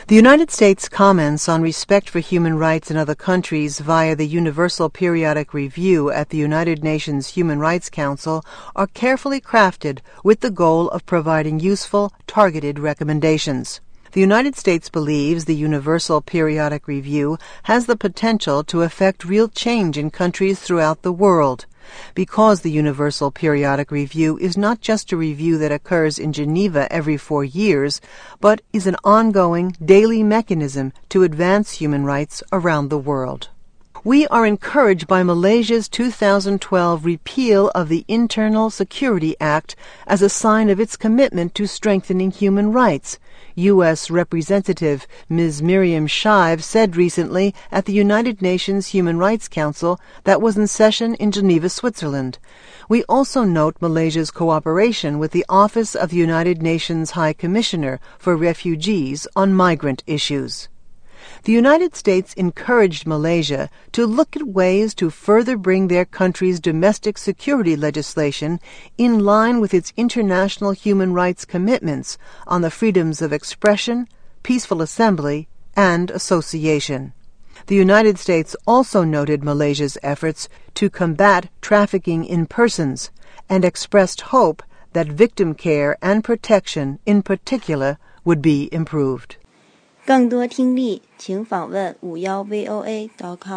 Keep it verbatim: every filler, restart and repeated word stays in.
The United States comments on respect for human rights in other countries via the Universal Periodic Review at the United Nations Human Rights Council are carefully crafted with the goal of providing useful, targeted recommendations. The United States believes the Universal Periodic Review has the potential to effect real change in countries throughout the world, because the Universal Periodic Review is not just a review that occurs in Geneva every four years, but is an ongoing, daily mechanism to advance human rights around the world. We are encouraged by Malaysia's two thousand twelve repeal of the Internal Security Act as a sign of its commitment to strengthening human rights. U S Representative Miz Miriam Shive said recently at the United Nations Human Rights Council that was in session in Geneva, Switzerland. We also note Malaysia's cooperation with the Office of the United Nations High Commissioner for Refugees on migrant issues. The United States encouraged Malaysia to look at ways to further bring their country's domestic security legislation in line with its international human rights commitments on the freedoms of expression, peaceful assembly, and association. The United States also noted Malaysia's efforts to combat trafficking in persons and expressed hope that victim care and protection in particular would be improved. 更多听力，请访问五幺 V O A 点 com。